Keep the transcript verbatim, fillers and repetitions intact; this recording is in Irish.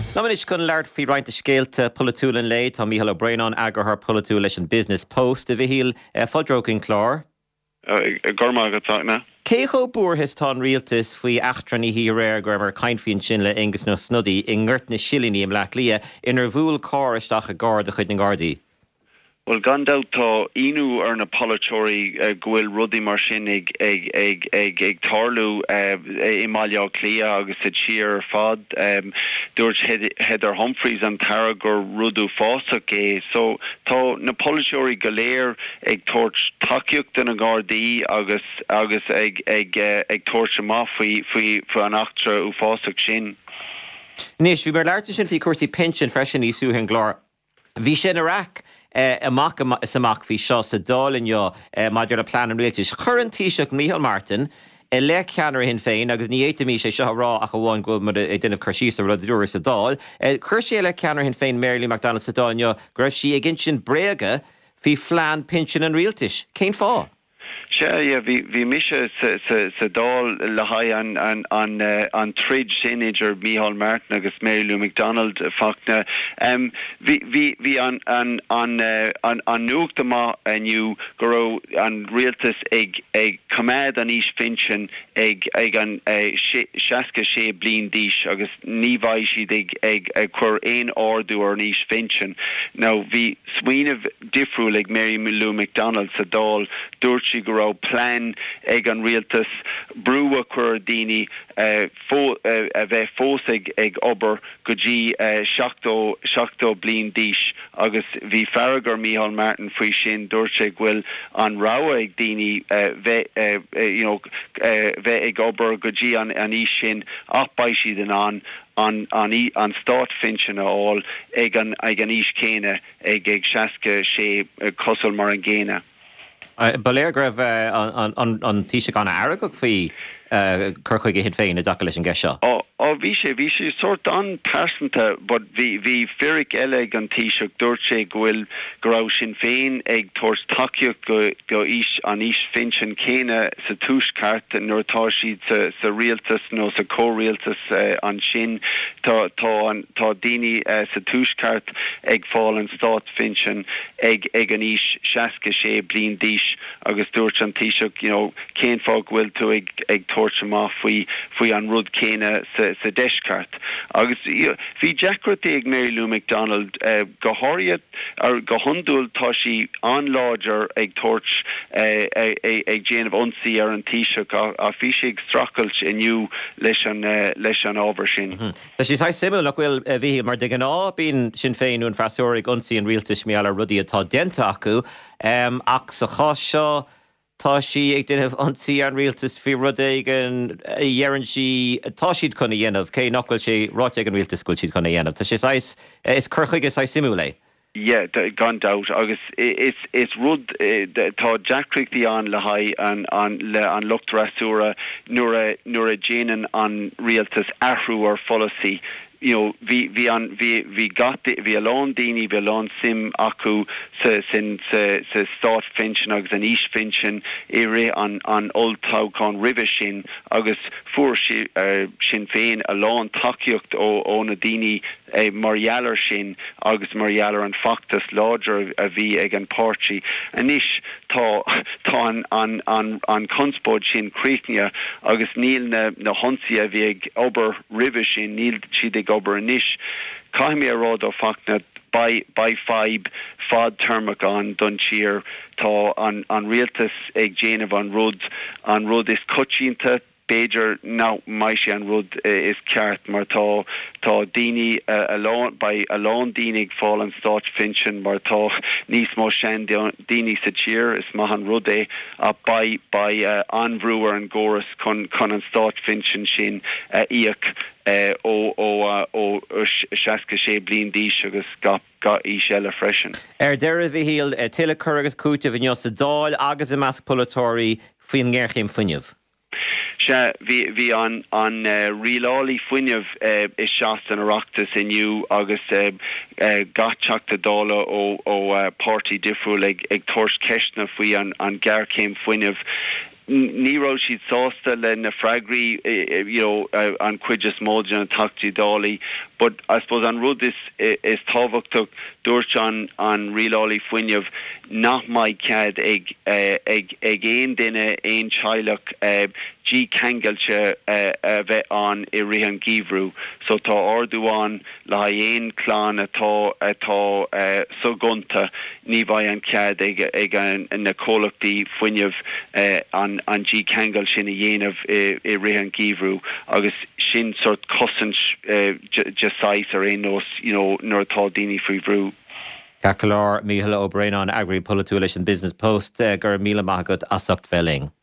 Nomination chun leart fi roiint a scéalta polatúlan lé tá Mícheál Ó Brionán agur th polatú leis an Business Post a bhíhíl fodrógin chlár. Gorma agatna. Cécho búrthas tá rialtas faoi achtraní hí réir gur mar caiinfhíonn sin le agus nó snodí i nghirt na silíní am leat lia inar bhúil cáiristeach a gáir a chuid na Gardaí. Well, gandát tá inú ar na polytóí uh, gohfuil rudí mar sin ag ag ag ag ag tarlú uh, i Máile Clia agus a tír fad um, dúirt Heather Humphreys an tara gur rudú fásach é so tá na polytóí goléir ag toirt takeíocht in na Gardaí agus agus ag ag uh, ag toirt má faoi faoi faoi an achtra ú fásach sin. Níos bhí mar leirte sin fhí cuasaí pension freisin í súthain glár. Bhí sin Iraq amach samach hí seo sa dálinn jo maidir a plán an réaltis. Churann Taoiseach Mícheál Martin i le ceanar hin féin agus ní éitimí sé seo rá a go bháin go mar a duanamh chuirsí sa rud dúir sa dál. Chuir sé le ceanar hin féin Mary McDonald sa dálinn jo gur sí a gin sin bréige hí phlean pension an rialtis. Cén fá? Sure, yeah, vi vi misha sa sa sa dal lahai an an an uh, an tridge teenager Mícheál Martin agus Mary Lou McDonald uh, fakna. Um, vi vi vi an an an uh, an an nuchtama and you grow an realtas eg eg command an ish finchen eg eg an uh, shaska she blin dish agus nivai she eg eg eg quer ein ordu or an ish finchen. Now vi sween of diffru like Mary Lou McDonald sa dal durchi grow plan ag an rialtas brúa chuir daoine a bheith fósaigh ag obair go dtí seachtó seachtó bliain díos agus bhí farragur Mícheál Martin faoi sin dúirte bhfuil an ráha ag daoine bheith ag obair go dtí an is sin ach baisí den an an an an start finchen all ag an ag an is céine ag ag seaca sé cosol mar an ggéine. Baléir go raibh an Taoiseach anna airgeach faoi curchuig hid féin a daca leis an gceis seo. Oh, bhí sé bhí sé sort an persanta, but bhí bhí fearic eile an Taoiseach dúirt sé gohfuil go raibh sin féin ag toras takeíocht go go is an is finchen céine sa túisceart nuair atá siad sa sa rialtas nó sa córialtas an sin tá tá an tá daoine sa túisceart ag fáil an stát finchen ag ag an is seaca sé bliain díos agus dúirt an Taoiseach, you know, cén fá bhfuil tú ag ag toirt amach faoi faoi an rud céine sa sa deisceart. Agus bhí deacrat ag Mary Lou McDonald uh, go háiríad ar go hundúil tá sí an láidir ag toirt uh, ag déanamh ionsaí ar an Taoiseach a bhí sé ag stracailt inniu leis an uh, leis an ábhar sin. Tá sí sa simú nach bhfuil bhí mar de an á bín sin féinú an freasúraigh ionsaí an rialtas Mícheál a rudí atá dénta acu um, ach sa chás seo tá sí ag duineh ansaí an rialtas fi rud ag an dhearann sí tá siad chuna dhéanamh cé nach bhfuil sé ráite ag an rialtas gúil siad chuna dhéanamh. Tá sé sais is curchuige sa simú lé. Yeah, gandát agus is is rud tá deacrictí an le haid an an le an luchtrasúra nuair a nuair a déanann an rialtas ahrú ar follasí. You know, vi vi an vi vi got vi alone dini vi alone sim aku se sin se se start finchen agus an is finchen ere an an old tau con river shin agus for shi uh, shin féin alone takeíocht o o na dini e marialler shin agus marialler an factus larger a vi ag an parchi anish tá tá an an an an conspod shin creeknia agus níl na na honsia vi ag ober river shin níl si gober anish kaimi a rod o fakna by by five fad termach an duncheer tá an an rialtas ag déanamh an rud an rud is cutchinta Beiger now Maishi an rud uh, is ceart mar tá tá daoine uh, alone by alone daoine fall an stát finchen mar tá níos mó sean daoine sa tír is mahan rud é a by by uh, anbhrúar an góras chun chun an stát finchen sin uh, íoc uh, ó ó uh, ó seaca sé bliain díos agus gap ga í seile freisin. Er deir a bhí híal uh, tuile chur agus cúte bhí sa dáil agus i measc polatóirí faoin gghearchéim fuinneamh. Se vi vi an an uh, riláli funineh uh, is seast an Oireachtas inniu agus uh, uh, gatseachta dála ó ó uh, party difriúil ag ag tors ceisna faoi an an gghearchéim funineh. Níró siad sásta le na freagraí you know uh, an cuideas móide an tactí dálaí But I suppose an rud is is tábhachtach dúirt an an rialálaí foiineamh nach mai cead ag ag ag éon duine éon teaghlach G Kangailte a bheith an i rian gíomhrú. So tá orduán le éon chlán atá atá sogunta ní bhaid an cead ag ag an na cólachtaí foiineamh an an G Kangail sin a dhéanamh i rian gíomhrú agus sin sort cosint jasáis ar éon nós, you know, nuair atá daoine faoi bhrú. Gacalár Mícheál Ó Brien an Agri Polúla leis an Business Post gur míle maith agat asacht felling.